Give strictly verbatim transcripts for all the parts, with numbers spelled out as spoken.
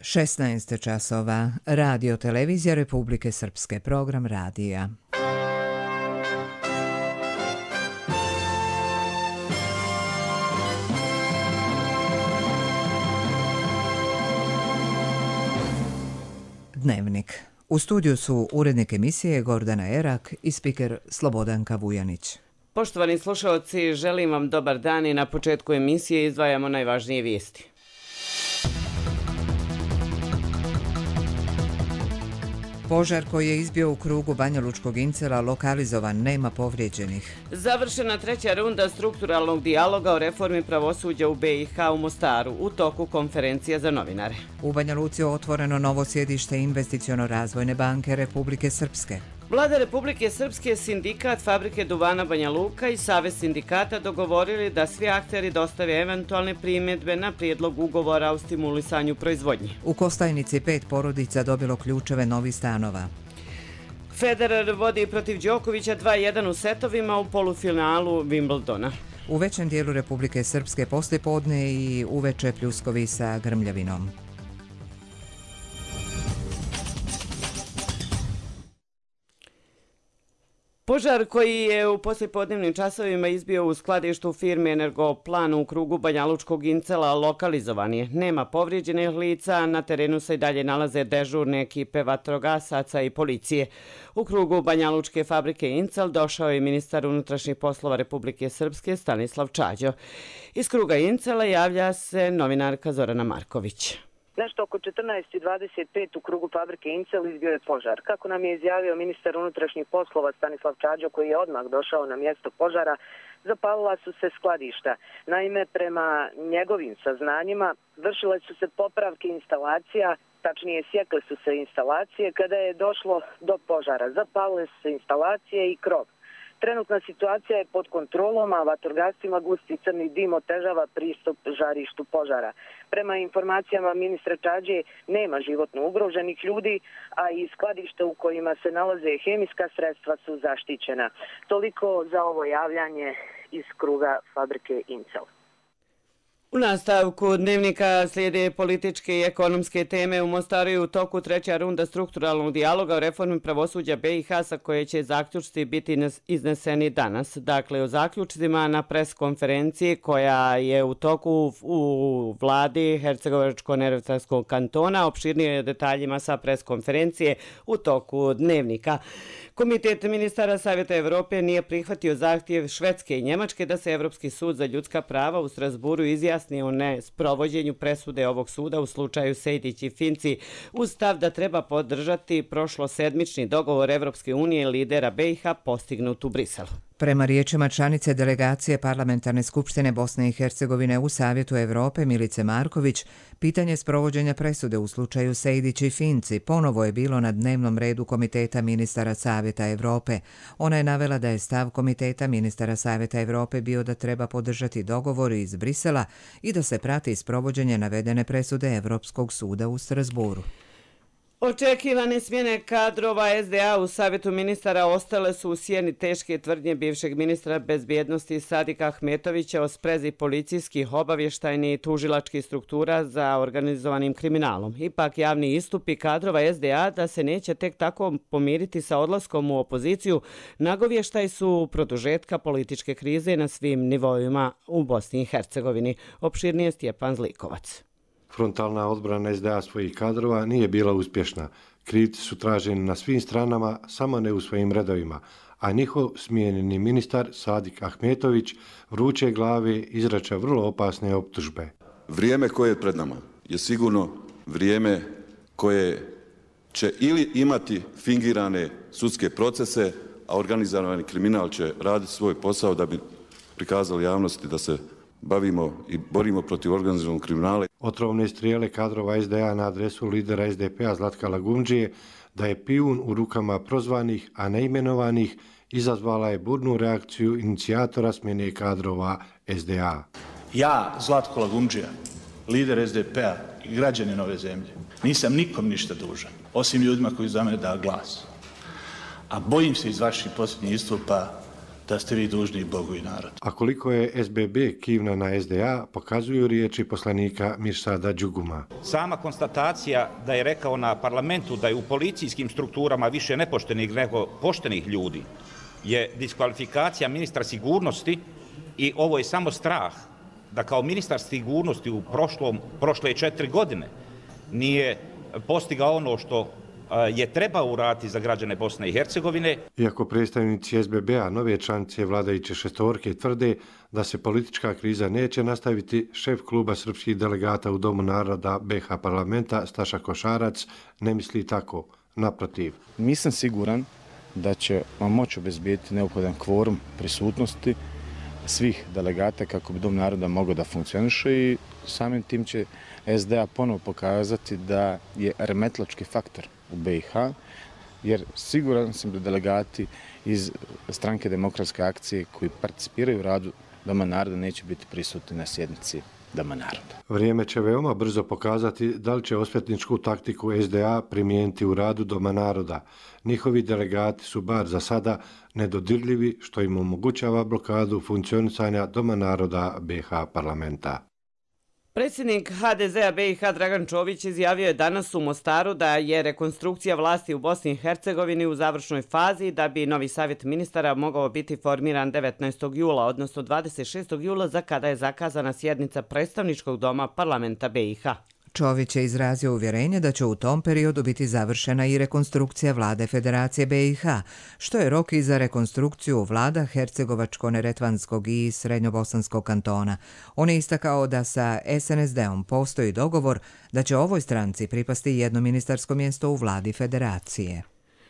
šesnaest časova. Radio Televizija Republike Srpske. Program radija. Dnevnik. U studiju su urednik emisije Gordana Erak i spiker Slobodanka Vujanić. Poštovani slušalci, želim vam dobar dan i na početku emisije izdvajamo najvažnije vijesti. Požar koji je izbio u krugu Banjalučkog incela lokalizovan, nema povrijeđenih. Završena treća runda strukturalnog dijaloga o reformi pravosuđa u B i H u Mostaru u toku konferencije za novinare. U Banja Luci otvoreno novo sjedište Investiciono-razvojne banke Republike Srpske. Vlada Republike Srpske, Sindikat Fabrike duvana Banja Luka i Savez sindikata dogovorili da svi akteri dostave eventualne primjedbe na prijedlog ugovora o stimulisanju proizvodnje. U Kostajnici pet porodica dobilo ključeve novih stanova. Federer vodi protiv Đokovića dva jedan u setovima u polufinalu Wimbledona. U većem dijelu Republike Srpske poslijepodne i uveče pljuskovi sa grmljavinom. Požar koji je u poslijepodnevnim časovima izbio u skladištu firme Energoplan u krugu Banjalučkog incela lokalizovan je. Nema povrijeđenih lica, na terenu se i dalje nalaze dežurne ekipe vatrogasaca i policije. U krugu Banjalučke fabrike Incel došao je ministar unutrašnjih poslova Republike Srpske Stanislav Čađo. Iz kruga Incela javlja se novinarka Zorana Marković. Nešto oko četrnaest i dvadeset pet u krugu fabrike Incel izbio je požar. Kako nam je izjavio ministar unutrašnjih poslova Stanislav Čađo, koji je odmah došao na mjesto požara, zapalila su se skladišta. Naime, prema njegovim saznanjima, vršile su se popravke instalacija, tačnije sjekle su se instalacije kada je došlo do požara. Zapalile su se instalacije i krov. Trenutna situacija je pod kontrolom, a vatrogascima gusti crni dim otežava pristup žarištu požara. Prema informacijama ministra Čađe nema životno ugroženih ljudi, a i skladišta u kojima se nalaze hemijska sredstva su zaštićena. Toliko za ovo javljanje iz kruga fabrike Incel. U nastavku dnevnika slijede političke i ekonomske teme. U Mostaru je u toku treća runda strukturalnog dijaloga o reformi pravosuđa B i H sa koje će zaključci biti izneseni danas. Dakle, o zaključcima na pres konferenciji koja je u toku u vladi Hercegovačko-neretvanskog kantona. Opširnije detaljima sa pres konferencije u toku dnevnika. Komitet ministara Savjeta Evrope nije prihvatio zahtjev Švedske i Njemačke da se Evropski sud za ljudska prava u Strasburu izjasni o nesprovođenju presude ovog suda u slučaju Sejdić i Finci, uz stav da treba podržati prošlosedmični dogovor Evropske unije i lidera B i H postignut u Briselu. Prema riječima članice delegacije Parlamentarne skupštine Bosne i Hercegovine u Savjetu Evrope Milice Marković, pitanje sprovođenja presude u slučaju Sejdić i Finci ponovo je bilo na dnevnom redu Komiteta ministara Savjeta Evrope. Ona je navela da je stav Komiteta ministara Savjeta Evrope bio da treba podržati dogovor iz Brisela i da se prati sprovođenje navedene presude Evropskog suda u Strasburu. Očekivane smjene kadrova S D A u Savjetu ministara ostale su u sjeni teške tvrdnje bivšeg ministra bezbjednosti Sadika Ahmetovića o sprezi policijskih, obavještajnih i tužilačkih struktura za organizovanim kriminalom. Ipak javni istupi kadrova S D A da se neće tek tako pomiriti sa odlaskom u opoziciju nagovještaj su produžetka političke krize na svim nivoima u Bosni i Hercegovini. Opširnije Stjepan Zlikovac. Frontalna odbrana S D A svojih kadrova nije bila uspješna. Krivci su traženi na svim stranama, samo ne u svojim redovima, a njihov smijenjeni ministar Sadik Ahmetović vruće glave izrača vrlo opasne optužbe. Vrijeme koje je pred nama je sigurno vrijeme koje će ili imati fingirane sudske procese, a organizirani kriminal će raditi svoj posao da bi prikazali javnosti da se bavimo i borimo protiv organizovanog kriminala. Otrovne strijele kadrova S D A na adresu lidera S D P-a Zlatka Lagundžije da je pijun u rukama prozvanih, a neimenovanih, izazvala je burnu reakciju inicijatora smjene kadrova S D A. Ja, Zlatko Lagundžija, lider S D P-a i građanin ove zemlje, nisam nikom ništa dužan, osim ljudima koji za mene da glas. A bojim se iz vaših posljednjih istupa da ste vi dužni Bogu i narodu. A koliko je S B B kivna na S D A pokazuju riječi poslanika Mirsada Đuguma. Sama konstatacija da je rekao na parlamentu da je u policijskim strukturama više nepoštenih nego poštenih ljudi je diskvalifikacija ministra sigurnosti i ovo je samo strah da kao ministar sigurnosti u prošlom, prošle četiri godine nije postigao ono što je trebao uraditi za građane Bosne i Hercegovine. Iako predstavnici S B B-a, nove članice vladajuće šestorke, tvrde da se politička kriza neće nastaviti, šef kluba srpskih delegata u Domu naroda B iH parlamenta Staša Košarac ne misli tako. Naprotiv. Nisam siguran da će vam moći obezbijeti neophodan kvorum prisutnosti svih delegata kako bi Dom naroda mogao da funkcioniše i samim tim će S D A ponovo pokazati da je remetlački faktor u B iH, jer siguran sam da delegati iz Stranke demokratske akcije koji participiraju u radu Doma naroda neće biti prisutni na sjednici Doma naroda. Vrijeme će veoma brzo pokazati da li će osvetničku taktiku S D A primijeniti u radu Doma naroda. Njihovi delegati su bar za sada nedodirljivi, što im omogućava blokadu funkcionisanja Doma naroda B iH parlamenta. Predsjednik H D Z-a B iH Dragan Čović izjavio je danas u Mostaru da je rekonstrukcija vlasti u Bosni i Hercegovini u završnoj fazi, da bi novi savjet ministara mogao biti formiran devetnaestog jula, odnosno dvadeset šestog jula, za kada je zakazana sjednica predstavničkog doma parlamenta B iH. Čović je izrazio uvjerenje da će u tom periodu biti završena i rekonstrukcija vlade Federacije B iH, što je rok i za rekonstrukciju vlada Hercegovačko-Neretvanskog i Srednjobosanskog kantona. On je istakao da sa S N S D-om postoji dogovor da će ovoj stranci pripasti jedno ministarsko mjesto u vladi Federacije.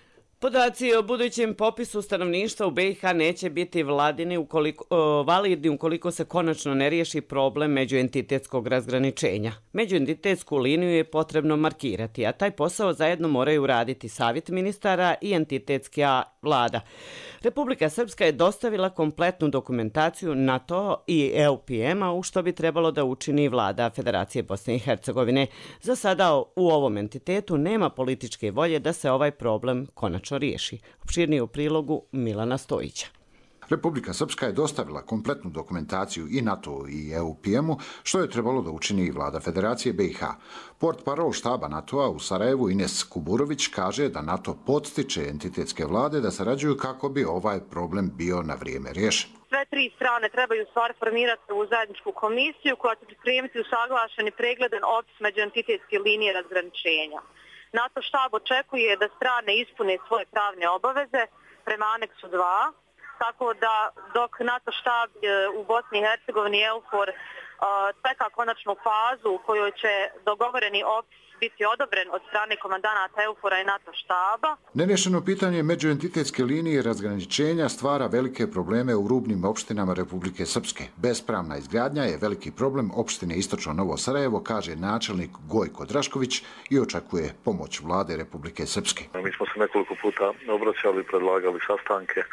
Podaci o budućem popisu stanovništva u B iH neće biti vladini ukoliko, o, validni ukoliko se konačno ne riješi problem međuentitetskog razgraničenja. Međuentitetsku liniju je potrebno markirati, a taj posao zajedno moraju raditi savjet ministara i entitetska vlada. Republika Srpska je dostavila kompletnu dokumentaciju na to i E U P M-a, u što bi trebalo da učini vlada Federacije Bosne i Hercegovine. Za sada u ovom entitetu nema političke volje da se ovaj problem konačno riješi. Opširnije u prilogu Milana Stojića. Republika Srpska je dostavila kompletnu dokumentaciju i NATO i E U P M-u, što je trebalo da učini i vlada Federacije B iH. Portparol štaba NATO-a u Sarajevu Ines Kuburović kaže da NATO podstiče entitetske vlade da sarađuju kako bi ovaj problem bio na vrijeme riješen. Sve tri strane trebaju stvar formirati u zajedničku komisiju koja će pripremiti usaglašeni pregledan opis međuentitetske linije razgraničenja. NATO štab očekuje da strane ispune svoje pravne obaveze prema aneksu dva, tako da dok NATO štab u Bosni i Hercegovini E U F O R čeka konačnu fazu u kojoj će dogovoreni opis biti odobren od strane komandanata E U F O R-a i NATO štaba. Nerješeno pitanje međuentitetske linije razgraničenja stvara velike probleme u rubnim opštinama Republike Srpske. Bespravna izgradnja je veliki problem opštine Istočno Novo Sarajevo, kaže načelnik Gojko Drašković i očekuje pomoć vlade Republike Srpske. Mi smo se nekoliko puta obraćali, predlagali sastanke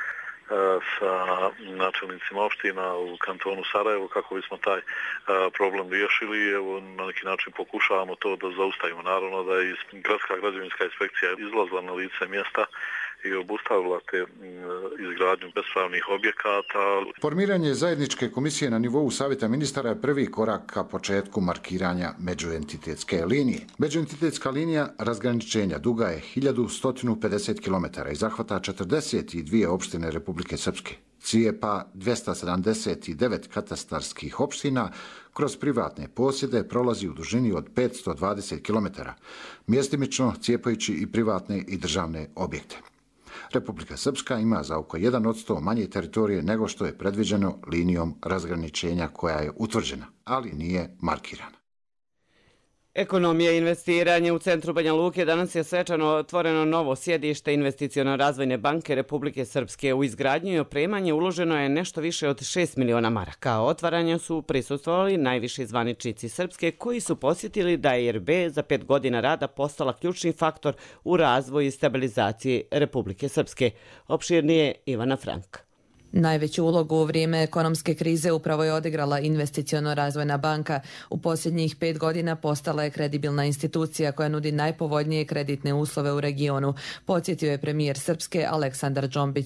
sa načelnicima opština u kantonu Sarajevo kako bismo taj problem riješili. Evo, na neki način pokušavamo to da zaustavimo. Naravno da je gradska građevinska inspekcija izlazila na lice mjesta i obustavila te izgradnju bespravnih objekata. Formiranje zajedničke komisije na nivou Savjeta ministara je prvi korak ka početku markiranja međuentitetske linije. Međuentitetska linija razgraničenja duga je hiljadu sto pedeset kilometara i zahvata četrdeset dvije opštine Republike Srpske. Cijepa dvjesto sedamdeset devet katastarskih opština, kroz privatne posjede prolazi u dužini od petsto dvadeset kilometara, mjestimično cijepajući i privatne i državne objekte. Republika Srpska ima za oko jedan posto manje teritorije nego što je predviđeno linijom razgraničenja koja je utvrđena, ali nije markirana. Ekonomija i investiranje u centru Banja Luke. Danas je svečano otvoreno novo sjedište Investiciono-razvojne banke Republike Srpske. U izgradnju i opremanje uloženo je nešto više od šest miliona maraka. Otvaranje su prisustvovali najviši zvaničnici Srpske koji su posjetili da je E R B za pet godina rada postala ključni faktor u razvoju i stabilizaciji Republike Srpske. Opširnije Ivana Frank. Najveću ulogu u vrijeme ekonomske krize upravo je odigrala Investiciono-razvojna banka. U posljednjih pet godina postala je kredibilna institucija koja nudi najpovoljnije kreditne uslove u regionu, podsjetio je premijer Srpske Aleksandar Džombić.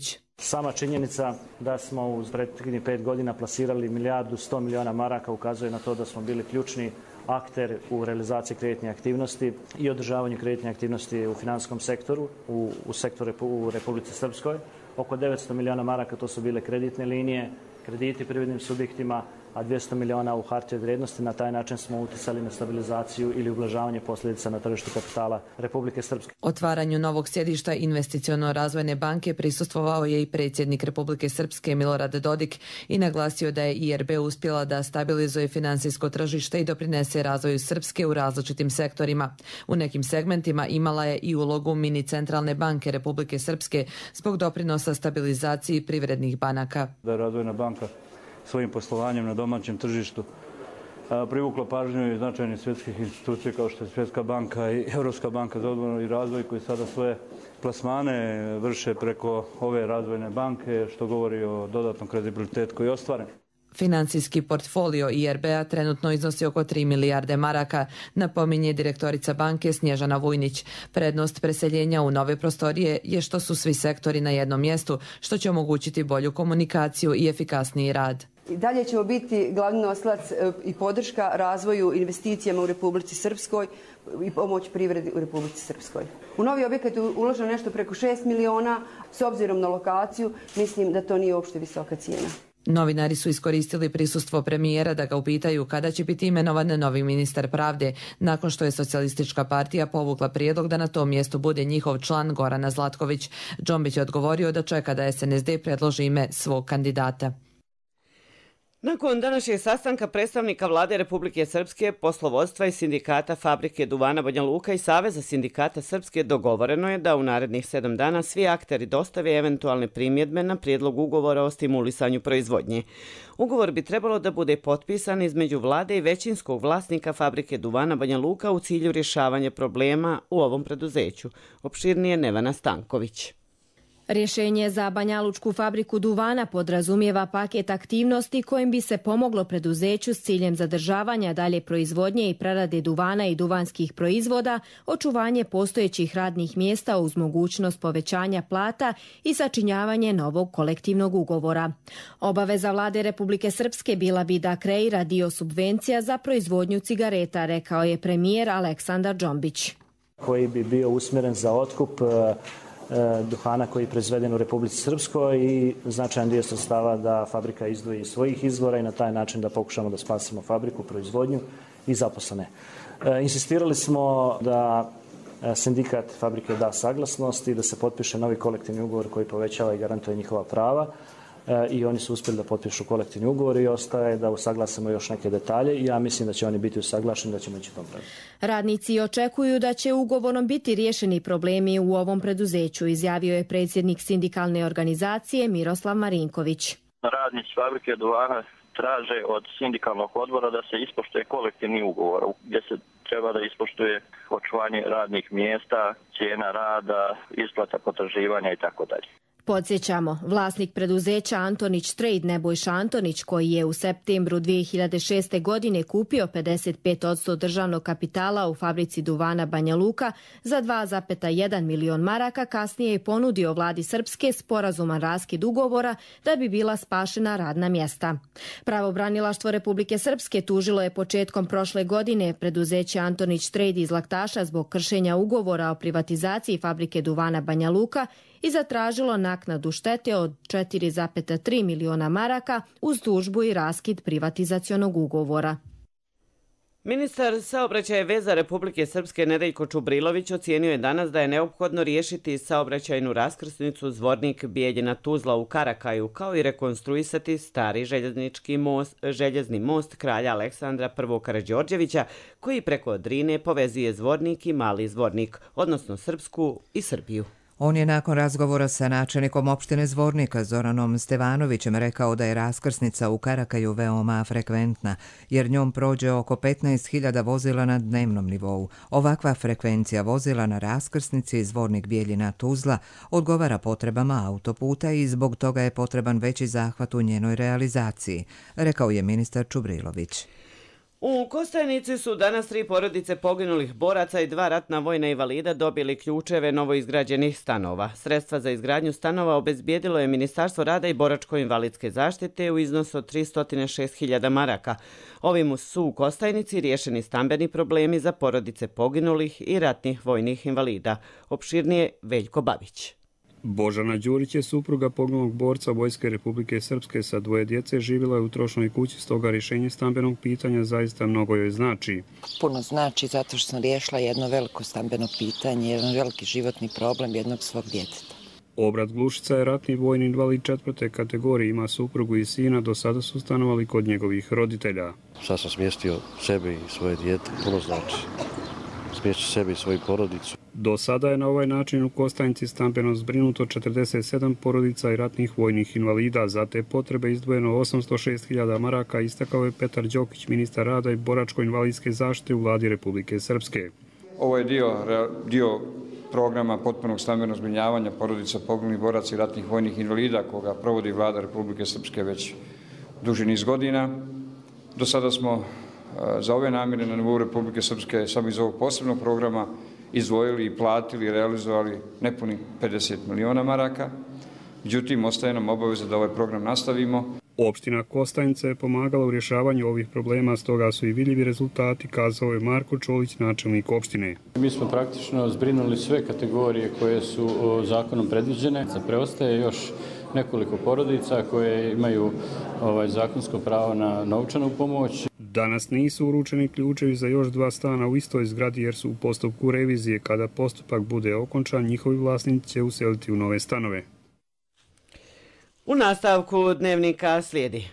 Sama činjenica da smo u prethodnih pet godina plasirali milijardu sto miliona maraka ukazuje na to da smo bili ključni akter u realizaciji kreditne aktivnosti i održavanju kreditne aktivnosti u finansijskom sektoru, u, u sektoru u Republici Srpskoj. Oko devetsto miliona maraka to su bile kreditne linije, krediti privrednim subjektima, a dvjesto miliona u hartije od vrijednosti. Na taj način smo uticali na stabilizaciju ili ublažavanje posljedica na tržištu kapitala Republike Srpske. Otvaranju novog sjedišta Investiciono-razvojne banke prisustvovao je i predsjednik Republike Srpske Milorad Dodik i naglasio da je I R B uspjela da stabilizuje financijsko tržište i doprinese razvoju Srpske u različitim sektorima. U nekim segmentima imala je i ulogu mini centralne banke Republike Srpske zbog doprinosa stabilizaciji privrednih banaka. Da je Razvojna banka svojim poslovanjem na domaćem tržištu privuklo pažnju i značajnih svjetskih institucija kao što je Svjetska banka i Europska banka za obnovu i razvoj koji sada svoje plasmane vrše preko ove razvojne banke, što govori o dodatnom kredibilitetu koji je ostvaren. Financijski portfolio I R B-a trenutno iznosi oko tri milijarde maraka, napominje direktorica banke Snježana Vujnić. Prednost preseljenja u nove prostorije je što su svi sektori na jednom mjestu, što će omogućiti bolju komunikaciju i efikasniji rad. I dalje ćemo biti glavni nosilac i podrška razvoju investicijama u Republici Srpskoj i pomoć privredi u Republici Srpskoj. U novi objekat je uloženo nešto preko šest miliona, s obzirom na lokaciju mislim da to nije uopšte visoka cijena. Novinari su iskoristili prisustvo premijera da ga upitaju kada će biti imenovan novi ministar pravde, nakon što je Socijalistička partija povukla prijedlog da na tom mjestu bude njihov član Gorana Zlatković. Džombić je odgovorio da čeka da S N S D predloži ime svog kandidata. Nakon današnjeg sastanka predstavnika Vlade Republike Srpske, poslovodstva i sindikata Fabrike duvana Banja Luka i Saveza sindikata Srpske dogovoreno je da u narednih sedam dana svi akteri dostave eventualne primjedbe na prijedlog ugovora o stimulisanju proizvodnje. Ugovor bi trebalo da bude potpisan između Vlade i većinskog vlasnika Fabrike duvana Banja Luka u cilju rješavanja problema u ovom preduzeću. Opširnije Nevana Stanković. Rješenje za Banjalučku fabriku duvana podrazumijeva paket aktivnosti kojim bi se pomoglo preduzeću s ciljem zadržavanja dalje proizvodnje i prerade duvana i duvanskih proizvoda, očuvanje postojećih radnih mjesta uz mogućnost povećanja plata i sačinjavanje novog kolektivnog ugovora. Obaveza Vlade Republike Srpske bila bi da kreira dio subvencija za proizvodnju cigareta, rekao je premijer Aleksandar Džombić. Koji bi bio usmjeren za otkup duhana koji je proizveden u Republici Srpskoj i značajan dio sredstava da fabrika izdvoji iz svojih izvora i na taj način da pokušamo da spasimo fabriku, proizvodnju i zaposlene. E, insistirali smo da sindikat fabrike da saglasnost i da se potpiše novi kolektivni ugovor koji povećava i garantuje njihova prava. I oni su uspjeli da potpišu kolektivni ugovor i ostaje da usaglasimo još neke detalje i ja mislim da će oni biti usaglašeni, da ćemo ići tom pravdu. Radnici očekuju da će ugovorom biti riješeni problemi u ovom preduzeću, izjavio je predsjednik sindikalne organizacije Miroslav Marinković. Radnici fabrike duvana traže od sindikalnog odbora da se ispoštuje kolektivni ugovor gdje se treba da ispoštuje očuvanje radnih mjesta, cijena rada, isplata potraživanja i tako dalje. Podsjećamo, vlasnik preduzeća Antonić Trade Nebojša Antonić, koji je u septembru dvije hiljade šeste. godine kupio pedeset pet posto državnog kapitala u fabrici duvana Banja Luka za dva zarez jedan milion maraka, kasnije je ponudio Vladi Srpske sporazuman raskid ugovora da bi bila spašena radna mjesta. Pravobranilaštvo Republike Srpske tužilo je početkom prošle godine preduzeće Antonić Trade iz Laktaša zbog kršenja ugovora o privatizaciji fabrike duvana Banja Luka i zatražilo naknadu štete od četiri zarez tri miliona maraka uz tužbu i raskid privatizacionog ugovora. Ministar saobraćaja i veza Republike Srpske Nedeljko Čubrilović ocijenio je danas da je neophodno riješiti saobraćajnu raskrsnicu Zvornik Bijeljina Tuzla u Karakaju, kao i rekonstruisati stari željeznički most, željezni most kralja Aleksandra I. Karađorđevića, koji preko Drine povezuje Zvornik i Mali Zvornik, odnosno Srpsku i Srbiju. On je nakon razgovora sa načelnikom opštine Zvornika Zoranom Stevanovićem rekao da je raskrsnica u Karakaju veoma frekventna, jer njom prođe oko petnaest hiljada vozila na dnevnom nivou. Ovakva frekvencija vozila na raskrsnici Zvornik Bijeljina Tuzla odgovara potrebama autoputa i zbog toga je potreban veći zahvat u njenoj realizaciji, rekao je ministar Čubrilović. U Kostajnici su danas tri porodice poginulih boraca i dva ratna vojna invalida dobili ključeve novoizgrađenih stanova. Sredstva za izgradnju stanova obezbijedilo je Ministarstvo rada i boračko-invalidske zaštite u iznosu od tristo šest hiljada maraka. Ovim su u Kostajnici riješeni stambeni problemi za porodice poginulih i ratnih vojnih invalida. Opširnije Veljko Babić. Božana Đurić je supruga poginulog borca Vojske Republike Srpske sa dvoje djece, živjela je u trošnoj kući, stoga rješenje stambenog pitanja zaista mnogo joj znači. Puno znači zato što sam riješila jedno veliko stambeno pitanje, jedan veliki životni problem jednog svog djeteta. Obrat Glušica je ratni vojni invalid četvrte kategorije, ima suprugu i sina, do sada su stanovali kod njegovih roditelja. Sad sam smjestio sebe i svoje dijete, puno znači. Smjestio sebe i svoju porodicu. Do sada je na ovaj način u Kostajnici stambeno zbrinuto četrdeset sedam porodica i ratnih vojnih invalida. Za te potrebe izdvojeno osamsto šest hiljada maraka, istakao je Petar Đokić, ministar rada i boračko-invalidske zaštite u vladi Republike Srpske. Ovo je dio, dio programa potpunog stambenog zbrinjavanja porodica poginulih boraca i ratnih vojnih invalida koga provodi vlada Republike Srpske već duži niz godina. Do sada smo za ove namjere na nivou Republike Srpske samo iz ovog posebnog programa izdvojili i platili i realizovali nepunih pedeset miliona maraka. Međutim, ostaje nam obaveza da ovaj program nastavimo. Opština Kostajnica je pomagala u rješavanju ovih problema, stoga su i vidljivi rezultati, kazao je Marko Čolić, načelnik opštine. Mi smo praktično zbrinuli sve kategorije koje su zakonom predviđene. Preostaje još nekoliko porodica koje imaju ovaj, zakonsko pravo na novčanu pomoć. Danas nisu uručeni ključevi za još dva stana u istoj zgradi jer su u postupku revizije. Kada postupak bude okončan, njihovi vlasnici će useliti u nove stanove. U nastavku dnevnika slijedi.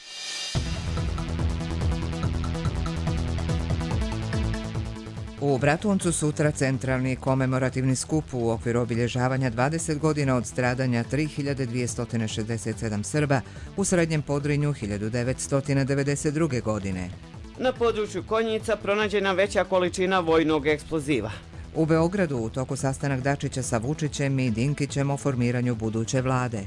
U Bratuncu sutra centralni komemorativni skup u okviru obilježavanja dvadeset godina od stradanja tri hiljade dvjesto šezdeset sedam Srba u Srednjem Podrinju hiljadu devetsto devedeset druge. godine. Na području Konjica pronađena veća količina vojnog eksploziva. U Beogradu u toku sastanak Dačića sa Vučićem i Dinkićem o formiranju buduće vlade.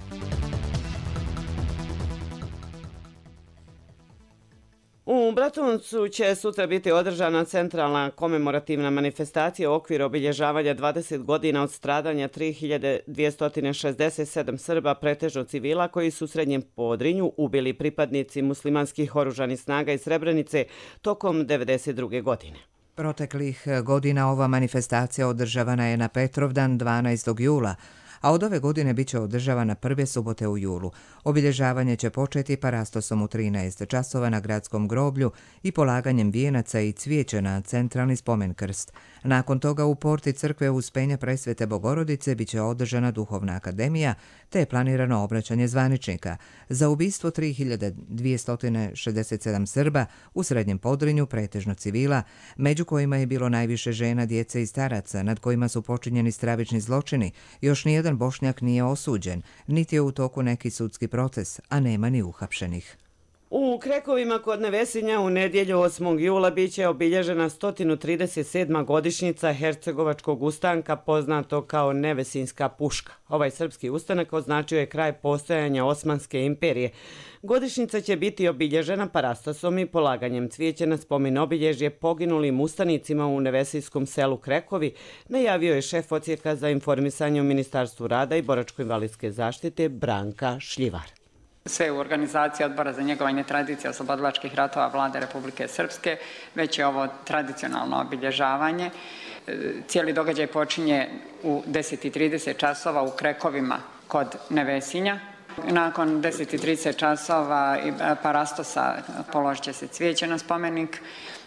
U Bratuncu će sutra biti održana centralna komemorativna manifestacija u okviru obilježavanja dvadeset godina od stradanja tri hiljade dvjesto šezdeset sedam Srba, pretežno civila, koji su u Srednjem Podrinju ubili pripadnici muslimanskih oružanih snaga iz Srebrenice tokom devedeset druge. godine. Proteklih godina ova manifestacija održavana je na Petrovdan dvanaestog jula, a od ove godine bit će održavana prve subote u julu. Obilježavanje će početi parastosom u trinaest časova na gradskom groblju i polaganjem vijenaca i cvijeća na centralni spomen krst. Nakon toga u porti crkve Uspenja Presvete Bogorodice bit će održana duhovna akademija, te je planirano obraćanje zvaničnika. Za ubistvo tri hiljade dvjesto šezdeset sedam Srba u Srednjem Podrinju, pretežno civila, među kojima je bilo najviše žena, djece i staraca, nad kojima su počinjeni stravični zločini, još nijedan Bošnjak nije osuđen, niti je u toku neki sudski proces, a nema ni uhapšenih. U Krekovima kod Nevesinja u nedjelju osmog jula biće obilježena sto trideset sedma godišnjica Hercegovačkog ustanka, poznato kao Nevesinjska puška. Ovaj srpski ustanak označio je kraj postojanja Osmanske imperije. Godišnjica će biti obilježena parastosom i polaganjem cvijeća na spomen obilježje poginulim ustanicima u nevesinskom selu Krekovi, najavio je šef odsjeka za informisanje u Ministarstvu rada i boračko-invalidske zaštite Branka Šljivar. Sve u organizaciji Odbora za njegovanje tradicije oslobodilačkih ratova Vlade Republike Srpske, već je ovo tradicionalno obilježavanje. Cijeli događaj počinje u deset i trideset časova u Krekovima kod Nevesinja. Nakon deset i trideset časova parastosa položit će se cvijeće na spomenik.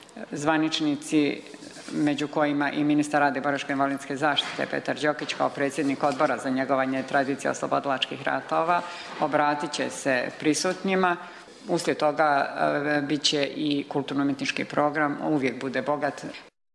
Zvaničnici, među kojima i ministar rada i boračko-invalidske zaštite Petar Đokić kao predsjednik Odbora za njegovanje tradicije oslobodilačkih ratova, obratit će se prisutnjima. Uslijed toga bit će i kulturno-umjetnički program Uvijek bude bogat.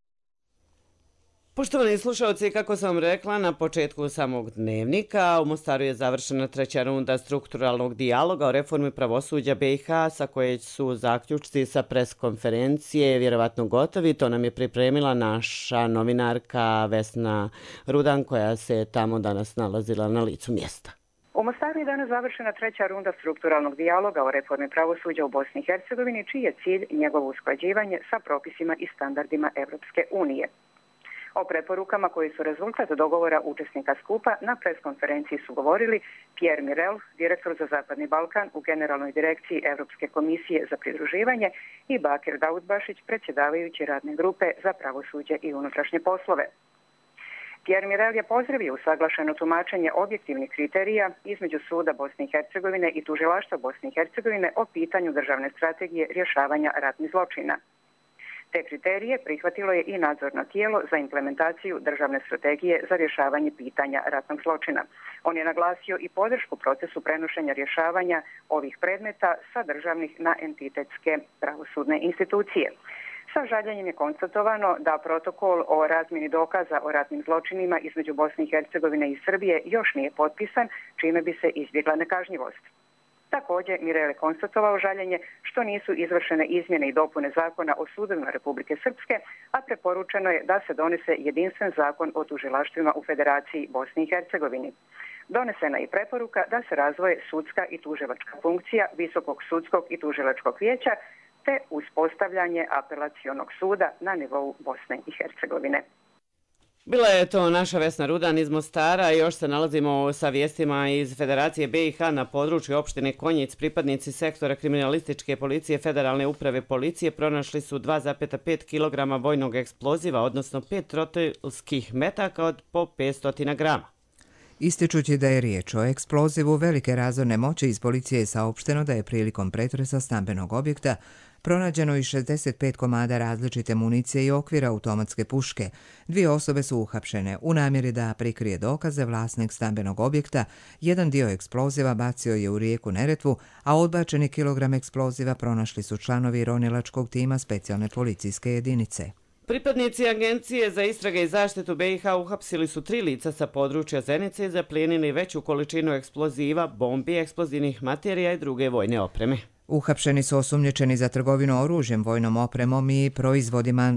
Poštovani slušalci, kako sam rekla na početku samog dnevnika, u Mostaru je završena treća runda strukturalnog dijaloga o reformi pravosuđa B i H, sa koje su zaključci sa preskonferencije vjerovatno gotovi. To nam je pripremila naša novinarka Vesna Rudan, koja se tamo danas nalazila na licu mjesta. U Mostaru je danas završena treća runda strukturalnog dijaloga o reformi pravosuđa u Bosni i Hercegovini, čiji je cilj njegovo usklađivanje sa propisima i standardima Evropske unije. O preporukama koji su rezultat dogovora učesnika skupa na preskonferenciji su govorili Pierre Mirel, direktor za Zapadni Balkan u Generalnoj direkciji Evropske komisije za pridruživanje, i Bakir Daudbašić, predsjedavajući radne grupe za pravosuđe i unutrašnje poslove. Pierre Mirel je pozdravio usaglašeno tumačenje objektivnih kriterija između Suda Bosne i Hercegovine i Tužilaštva Bosne i Hercegovine o pitanju državne strategije rješavanja ratnih zločina. Te kriterije prihvatilo je i nadzorno tijelo za implementaciju državne strategije za rješavanje pitanja ratnog zločina. On je naglasio i podršku procesu prenošenja rješavanja ovih predmeta sa državnih na entitetske pravosudne institucije. Sa žaljenjem je konstatovano da protokol o razmjeni dokaza o ratnim zločinima između Bosne i Hercegovine i Srbije još nije potpisan, čime bi se izbjegla nekažnjivost. Također, Mirel je konstatovao žaljenje što nisu izvršene izmjene i dopune zakona o sudovima Republike Srpske, a preporučeno je da se donese jedinstven zakon o tužilaštvima u Federaciji Bosni i Hercegovini. Donesena je i preporuka da se razvoje sudska i tužilačka funkcija Visokog sudskog i tužilačkog vijeća te uspostavljanje apelacionog suda na nivou Bosne i Hercegovine. Bila je to naša Vesna Rudan iz Mostara. Još se nalazimo sa vijestima iz Federacije B i H na području opštine Konjic. Pripadnici sektora kriminalističke policije Federalne uprave policije pronašli su dva zarez pet kilograma vojnog eksploziva, odnosno pet trotilskih metaka od po petsto grama. Ističući da je riječ o eksplozivu velike razorne moći, iz policije je saopšteno da je prilikom pretresa stambenog objekta pronađeno i šezdeset pet komada različite municije i okvira automatske puške. Dvije osobe su uhapšene. U namjeri da prikrije dokaze, vlasnik stambenog objekta jedan dio eksploziva bacio je u rijeku Neretvu, a odbačeni kilogram eksploziva pronašli su članovi ronilačkog tima specijalne policijske jedinice. Pripadnici Agencije za istrage i zaštitu B i H uhapsili su tri lica sa područja Zenice i zaplijenili veću količinu eksploziva, bombi, eksplozivnih materija i druge vojne opreme. Uhapšeni su osumnjičeni za trgovinu oružjem, vojnom opremom i proizvodima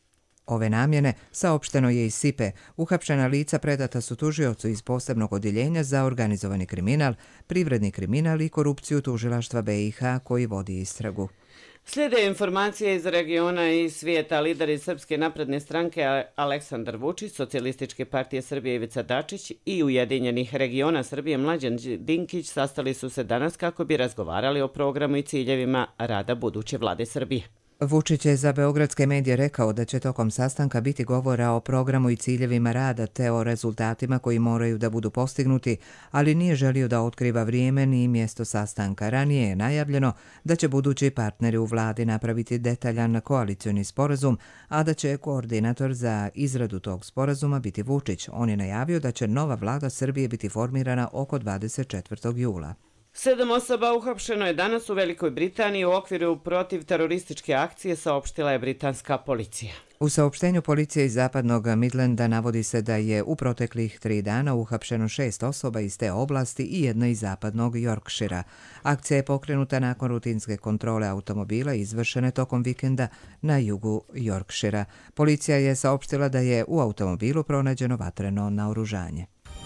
ove namjene, saopšteno je iz Sipe. Uhapšena lica predata su tužiocu iz posebnog odjeljenja za organizovani kriminal, privredni kriminal i korupciju tužilaštva B i H koji vodi istragu. Slijede informacije iz regiona i svijeta. Lideri Srpske napredne stranke Aleksandar Vučić, Socijalističke partije Srbije Ivica Dačić i Ujedinjenih regiona Srbije Mlađan Dinkić sastali su se danas kako bi razgovarali o programu i ciljevima rada buduće vlade Srbije. Vučić je za beogradske medije rekao da će tokom sastanka biti govora o programu i ciljevima rada te o rezultatima koji moraju da budu postignuti, ali nije želio da otkriva vrijeme ni mjesto sastanka. Ranije je najavljeno da će budući partneri u vladi napraviti detaljan koalicioni sporazum, a da će koordinator za izradu tog sporazuma biti Vučić. On je najavio da će nova vlada Srbije biti formirana oko dvadeset četvrtog jula. Sedam osoba uhapšeno je danas u Velikoj Britaniji u okviru protiv terorističke akcije, saopštila je britanska policija. U saopštenju policije iz zapadnog Midlanda navodi se da je u proteklih tri dana uhapšeno šest osoba iz te oblasti i jedna iz zapadnog Yorkshira. Akcija je pokrenuta nakon rutinske kontrole automobila izvršene tokom vikenda na jugu Yorkshira. Policija je saopštila da je u automobilu pronađeno vatreno naoružanje.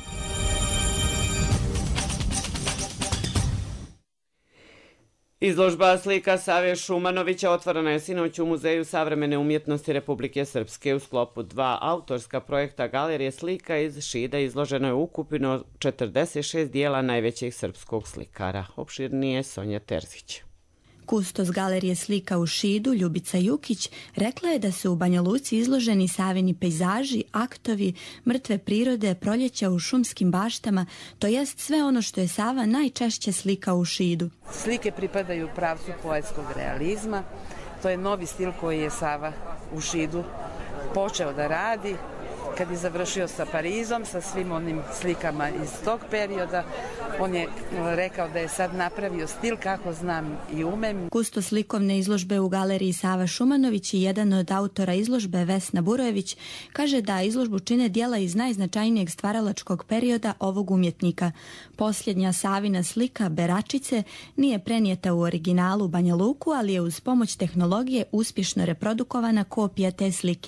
Izložba slika Save Šumanovića otvorena je sinoć u Muzeju savremene umjetnosti Republike Srpske. U sklopu dva autorska projekta Galerije slika iz Šida izloženo je ukupno četrdeset šest dijela najvećeg srpskog slikara. Opširnije Sonja Terzić. Kustos Galerije slika u Šidu, Ljubica Jukić, rekla je da su u Banja Luci izloženi Savini pejzaži, aktovi, mrtve prirode, proljeća u šumskim baštama, to jest sve ono što je Sava najčešće slika u Šidu. Slike pripadaju pravcu poetskog realizma. To je novi stil koji je Sava u Šidu počeo da radi. Kad je završio sa Parizom, sa svim onim slikama iz tog perioda, on je rekao da je sad napravio stil kako znam i umem. Kustos likovne izložbe u Galeriji Sava Šumanović i jedan od autora izložbe Vesna Burojević kaže da izložbu čine dijela iz najznačajnijeg stvaralačkog perioda ovog umjetnika. Posljednja Savina slika Beračice nije prenijeta u originalu Banja Luku, ali je uz pomoć tehnologije uspješno reprodukovana kopija te slike.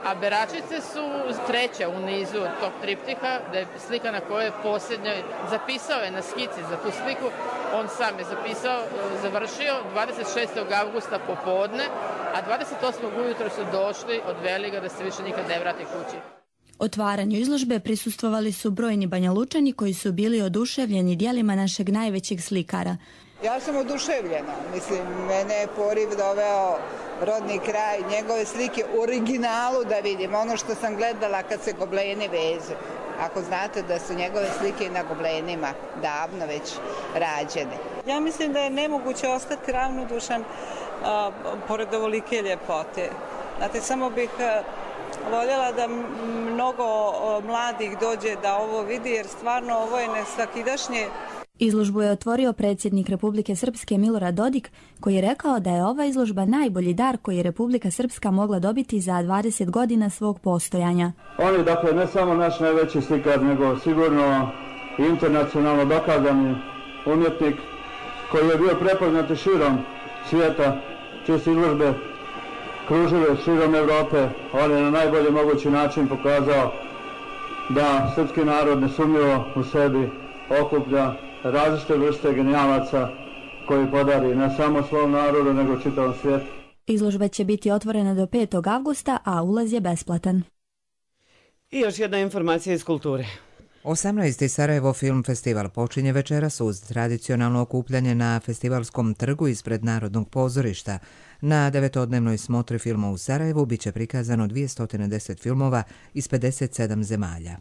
A Beračice su treća u nizu tog triptika, da je slika na kojoj je posljednja, zapisao je na skici za tu sliku, on sam je zapisao, završio dvadeset šestog avgusta popodne, a dvadeset osmog ujutro su došli, odveli ga da se više nikad ne vrati kući. Otvaranju izložbe prisustvovali su brojni Banjalučani koji su bili oduševljeni dijelima našeg najvećeg slikara. Ja sam oduševljena, mislim, mene je poriv doveo rodni kraj, njegove slike u originalu da vidim, ono što sam gledala kad se gobleni vezu. Ako znate da su njegove slike i na goblenima davno već rađene. Ja mislim da je nemoguće ostati ravnodušan a, pored ovolike ljepote. Znate, samo bih a, voljela da mnogo a, mladih dođe da ovo vidi, jer stvarno ovo je nesvakidašnje. Izložbu je otvorio predsjednik Republike Srpske Milorad Dodik, koji je rekao da je ova izložba najbolji dar koji je Republika Srpska mogla dobiti za dvadeset godina svog postojanja. On je dakle ne samo naš najveći slikar, nego sigurno internacionalno dokazani umjetnik koji je bio prepoznat širom svijeta, čije su izložbe kružile širom Evrope. On je na najbolji mogući način pokazao da srpski narod nesumnjivo u sebi okuplja različite vrste genijalaca koji podari ne samo svom narodu, nego čitavom svijetu. Izložba će biti otvorena do petog avgusta, a ulaz je besplatan. I još jedna informacija iz kulture. osamnaesti Sarajevo Film Festival počinje večeras uz tradicionalno okupljanje na festivalskom trgu ispred Narodnog pozorišta. Na devetodnevnoj smotri filma u Sarajevu biće prikazano dvjesto deset filmova iz pedeset sedam zemalja.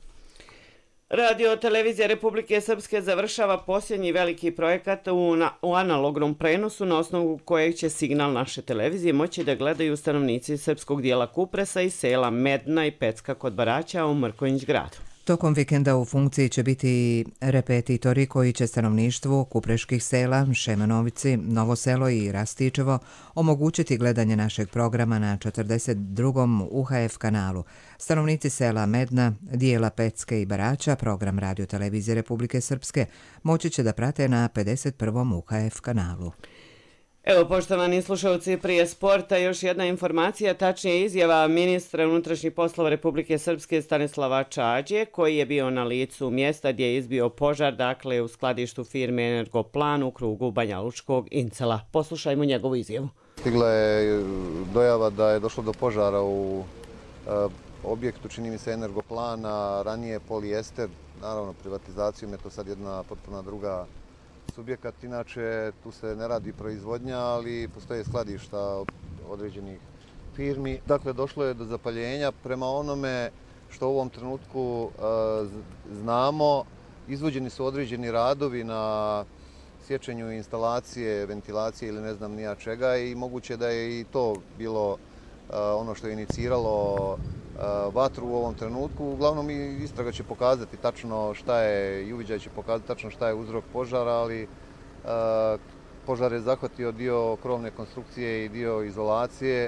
Radio televizija Republike Srpske završava posljednji veliki projekat u, na, u analognom prenosu na osnovu kojeg će signal naše televizije moći da gledaju stanovnici srpskog dijela Kupresa i sela Medna i Pecka kod Baraća u Mrkonjić gradu. Tokom vikenda u funkciji će biti repetitori koji će stanovništvu kupreških sela Šemanovici, Novo selo i Rastičevo omogućiti gledanje našeg programa na četrdeset drugom U H F kanalu. Stanovnici sela Medna, dijela Pecke i Baraća, program Radio televizije Republike Srpske, moći će da prate na pedeset prvom U H F kanalu. Evo, poštovani slušalci, prije sporta još jedna informacija, tačnije izjava ministra unutrašnjih poslova Republike Srpske Stanislava Čađe, koji je bio na licu mjesta gdje je izbio požar, dakle u skladištu firme Energoplan u krugu Banjalučkog Incela. Poslušajmo njegovu izjavu. Stigla je dojava da je došlo do požara u uh, objektu, čini mi se Energoplana, ranije Polijester, naravno privatizacijom je to sad jedna potpuno druga subjekat, inače tu se ne radi proizvodnja, ali postoje skladišta određenih firmi. Dakle, došlo je do zapaljenja. Prema onome što u ovom trenutku e, znamo, izvođeni su određeni radovi na sječenju instalacije, ventilacije ili ne znam nija čega i moguće da je i to bilo e, ono što je iniciralo vatru u ovom trenutku. Uglavnom i istraga će pokazati tačno šta je, i uviđaj će pokazati tačno šta je uzrok požara, ali e, požar je zahvatio dio krovne konstrukcije i dio izolacije. E,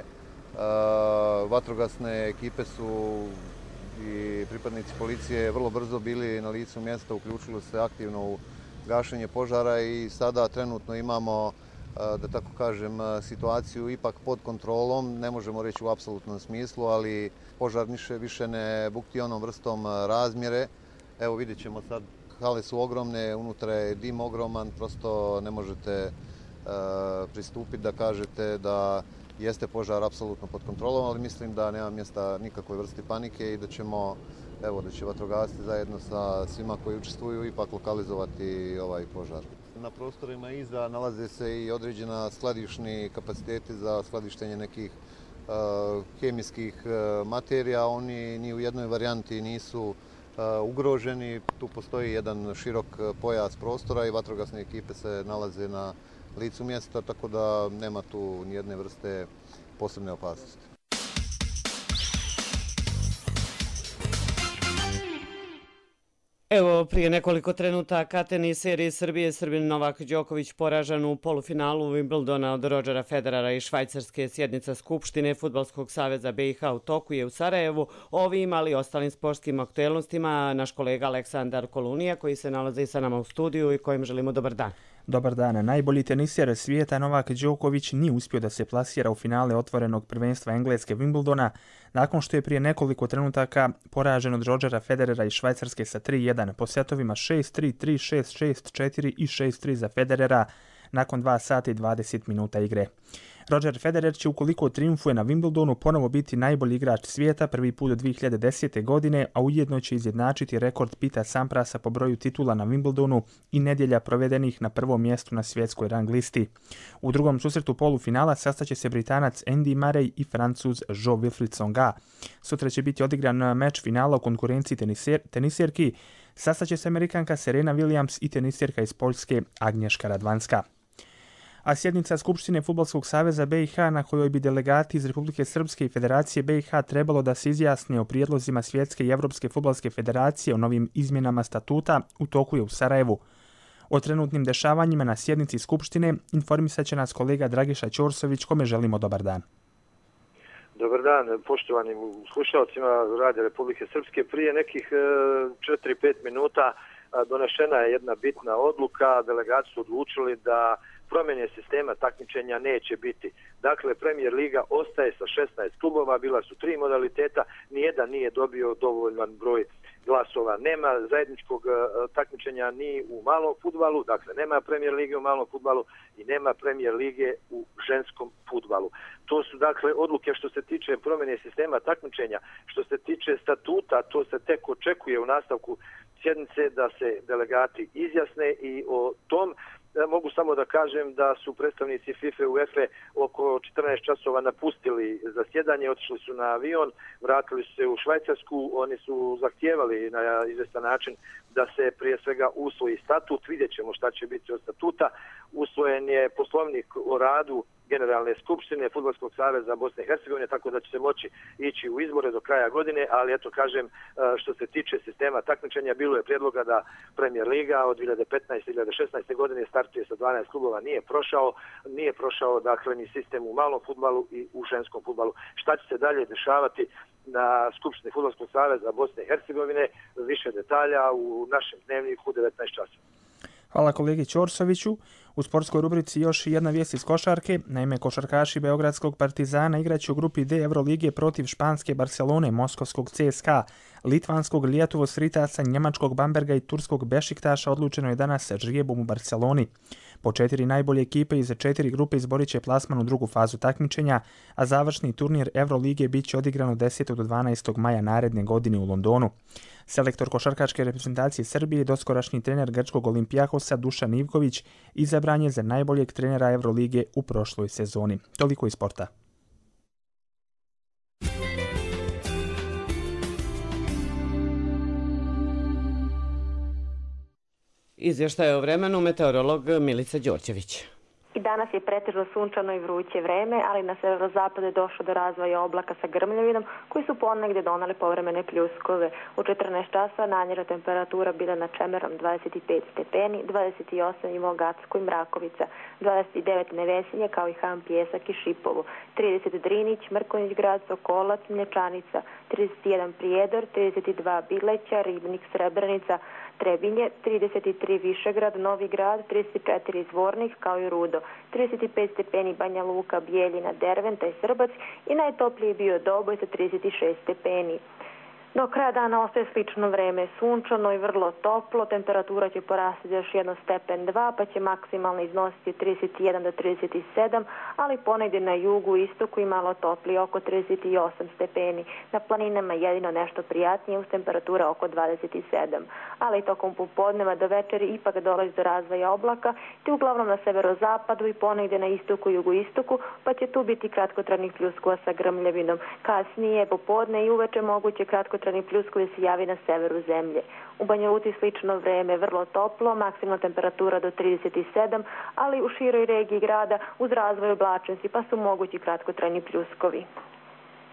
vatrogasne ekipe su i pripadnici policije vrlo brzo bili na licu mjesta, uključili se aktivno u gašenje požara i sada trenutno imamo, da tako kažem, situaciju ipak pod kontrolom, ne možemo reći u apsolutnom smislu, ali požar više, više ne bukti onom vrstom razmjere. Evo vidjet ćemo sad, hale su ogromne, unutra je dim ogroman, prosto ne možete uh, pristupiti da kažete da jeste požar apsolutno pod kontrolom, ali mislim da nema mjesta nikakvoj vrsti panike i da ćemo, evo, da će vatrogasci zajedno sa svima koji učestvuju ipak lokalizovati ovaj požar. Na prostorima iza nalaze se i određena skladišni kapaciteti za skladištenje nekih uh, hemijskih uh, materija. Oni ni u jednoj varijanti nisu uh, ugroženi. Tu postoji jedan širok pojas prostora i vatrogasne ekipe se nalaze na licu mjesta, tako da nema tu nijedne vrste posebne opasnosti. Evo, prije nekoliko trenutaka tenis serije Srbije Srbin Novak Đoković poražan u polufinalu Wimbledona od Rodgera Federera i Švajcarske. Sjednica Skupštine Fudbalskog saveza B i H u toku je u Sarajevu. Ovim, ali i ostalim sportskim aktuelnostima naš kolega Aleksandar Kolunija, koji se nalazi sa nama u studiju i kojem želimo dobar dan. Dobar dan. Najbolji teniser svijeta Novak Đoković nije uspio da se plasira u finale otvorenog prvenstva Engleske Wimbledona nakon što je prije nekoliko trenutaka poražen od Rodgera Federera iz Švajcarske sa tri jedan po setovima šest tri, tri šest, šest četiri i šest tri za Federera nakon dva sata i dvadeset minuta igre. Roger Federer će, ukoliko triumfuje na Wimbledonu, ponovo biti najbolji igrač svijeta prvi put od dvije hiljade desete. godine, a ujedno će izjednačiti rekord Pita Samprasa po broju titula na Wimbledonu i nedjelja provedenih na prvom mjestu na svjetskoj rang listi. U drugom susretu polufinala sastaće se Britanac Andy Murray i Francuz Jo-Wilfried Tsonga. Sutra će biti odigran meč finala u konkurenciji teniser, teniserki. Sastaće se Amerikanka Serena Williams i teniserka iz Poljske Agnješka Radvanska. A sjednica Skupštine Fudbalskog saveza B i H na kojoj bi delegati iz Republike Srpske i Federacije B i H trebalo da se izjasne o prijedlozima Svjetske i Evropske fudbalske federacije o novim izmjenama statuta u toku je u Sarajevu. O trenutnim dešavanjima na sjednici Skupštine informisat će nas kolega Dragiša Ćorsović, kome želimo dobar dan. Dobar dan, poštovanim slušalcima Radija Republike Srpske. Prije nekih četiri pet minuta donešena je jedna bitna odluka. Delegati su odlučili da promjene sistema takmičenja neće biti. Dakle, Premier Liga ostaje sa šesnaest klubova, bila su tri modaliteta, nijedan nije dobio dovoljan broj glasova. Nema zajedničkog takmičenja ni u malom fudbalu, dakle nema Premier Lige u malom fudbalu i nema Premier Lige u ženskom fudbalu. To su dakle odluke što se tiče promjene sistema takmičenja. Što se tiče statuta, to se tek očekuje u nastavku sjednice da se delegati izjasne i o tom. Mogu samo da kažem da su predstavnici FIFA i UEFA oko četrnaest časova napustili zasjedanje, otišli su na avion, vratili su se u Švajcarsku, oni su zahtijevali na izvestan način da se prije svega usvoji statut, vidjet ćemo šta će biti od statuta. Usvojen je poslovnik o radu Generalne skupštine Fudbalskog saveza Bosne i Hercegovine, tako da će se moći ići u izbore do kraja godine, ali eto kažem, što se tiče sistema takmičenja, bilo je prijedloga da Premier Liga od dvije hiljade petnaeste. do dvije hiljade šesnaeste. godine startuje sa dvanaest klubova, nije prošao, nije prošao dakle ni sistem u malom fudbalu i u ženskom fudbalu. Šta će se dalje dešavati na Skupštini Fudbalskog saveza Bosne i Hercegovine, više detalja u našem dnevniku u devetnaest časova. Hvala kolegi Ćorsoviću. U sportskoj rubrici još jedna vijest iz košarke. Naime, košarkaši Beogradskog Partizana igraće u grupi D Evrolige protiv španske Barcelone, moskovskog C S K A, litvanskog Lietuvos Sritaca, njemačkog Bamberga i turskog Bešiktaša. Odlučeno je danas žrijebom u Barceloni. Po četiri najbolje ekipe iz četiri grupe izborit će plasman u drugu fazu takmičenja, a završni turnir Evrolige bit će odigran od desetog do dvanaestog maja naredne godine u Londonu. Selektor košarkaške reprezentacije Srbije, doskorašnji trener grčkog Olimpijakosa Dušan Ivković, izabran je za najboljeg trenera Evrolige u prošloj sezoni. Toliko iz sporta. Izvještaj o vremenu meteorolog Milica Đorđević. I danas je pretežno sunčano i vruće vreme, ali na severozapadu je došlo do razvoja oblaka sa grmljavinom koji su ponegdje donali povremene pljuskove. U četrnaest časova najniža temperatura bila na Čemerom dvadeset pet stepeni, dvadeset osam i Mogacko i Mrakovica, dvadeset devet Nevesinje kao i Han Pjesak i Šipovo, trideset Drinić, Mrkonjić grad, Sokolac, Mlječanica, trideset jedan Prijedor, trideset dva Bileća, Ribnik, Srebrenica, Trebinje, trideset tri Višegrad, Novi grad, trideset četiri Zvornik kao i Rudo, trideset pet stepeni Banja Luka, Bijeljina, Derventa i Srbac i najtopliji bio Doboj sa trideset šest stepeni. Do kraja dana ostaje slično vreme, sunčano i vrlo toplo, temperatura će porasti još jedno stepen dva, pa će maksimalno iznositi trideset jedan do trideset sedam, ali ponegdje na jugu, istoku i malo toplije, oko trideset osam stepeni. Na planinama jedino nešto prijatnije uz temperature oko dvadeset sedam. Ali tokom popodneva do večeri ipak dolazi do razvoja oblaka, te uglavnom na severozapadu i ponegdje na istoku i jugoistoku, pa će tu biti kratkotrajnih pljuskova sa grmljavinom. Kasnije, popodne i uveče moguće kratkotrajnih pljuskovi se javi na severu zemlje. U Banja Luci slično vreme, vrlo toplo, maksimalna temperatura do trideset sedam, ali u široj regiji grada uz razvoj oblačnosti, pa su mogući kratkotrajni pljuskovi.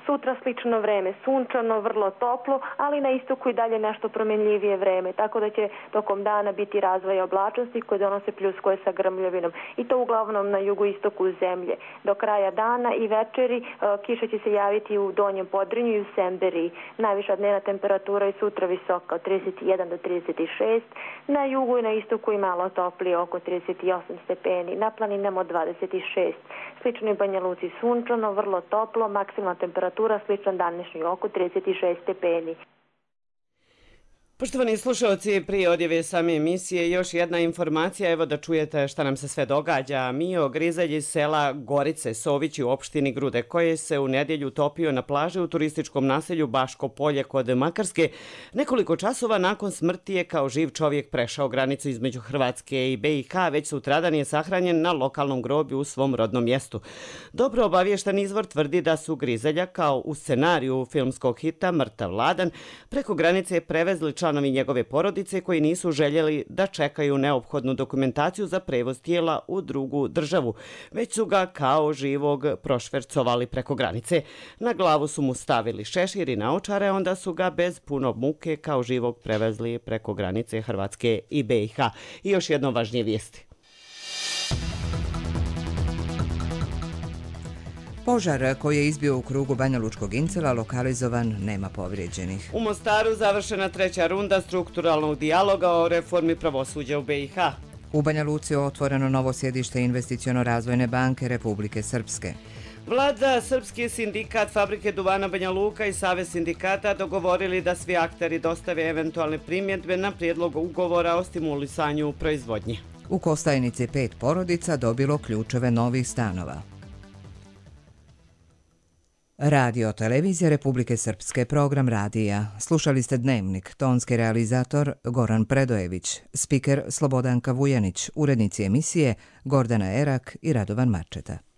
Sutra slično vreme, sunčano, vrlo toplo, ali na istoku i dalje nešto promjenljivije vreme, tako da će tokom dana biti razvoja oblačnosti koje donose pljuskove sa grmljavinom i to uglavnom na jugoistoku zemlje. Do kraja dana i večeri kiša će se javiti u Donjem Podrinju i u Semberiji. Najviša dnevna temperatura je sutra visoka od trideset jedan do trideset šest, na jugu i na istoku i malo toplije oko trideset osam stepeni, na planinama od dvadeset šest. Slično i Banja Luci sunčano, vrlo toplo, maksimalna temperatura slična današnjoj oko trideset šest stepeni. Poštovani slušalci, prije odjave same emisije još jedna informacija, evo da čujete šta nam se sve događa. Mio Grizelj iz sela Gorice, Sovići u opštini Grude, koji se u nedjelju topio na plaži u turističkom naselju Baško Polje kod Makarske, nekoliko časova nakon smrti je kao živ čovjek prešao granicu između Hrvatske i B i H, već sutradan je sahranjen na lokalnom groblju u svom rodnom mjestu. Dobro obaviještan izvor tvrdi da su Grizelja, kao u scenariju filmskog hita Mrtav ladan, preko granice prevezli članovi njegove porodice koji nisu željeli da čekaju neophodnu dokumentaciju za prevoz tijela u drugu državu, već su ga kao živog prošvercovali preko granice. Na glavu su mu stavili šešir i naočare, onda su ga bez puno muke kao živog prevezli preko granice Hrvatske i B i H. I još jedno važnije vijesti. Požar koji je izbio u krugu Banjalučkog incela lokalizovan, nema povrijeđenih. U Mostaru završena treća runda strukturalnog dijaloga o reformi pravosuđa u B i H. U Banja Luci otvoreno novo sjedište Investiciono-razvojne banke Republike Srpske. Vlada, Srpski sindikat Fabrike duvana Banja Luka i Savez sindikata dogovorili da svi akteri dostave eventualne primjedbe na prijedlog ugovora o stimulisanju proizvodnje. U Kostajnici pet porodica dobilo ključeve novih stanova. Radio Televizija Republike Srpske, program radija. Slušali ste Dnevnik, tonski realizator Goran Predojević, spiker Slobodanka Vujanić, urednici emisije Gordana Erak i Radovan Marčeta.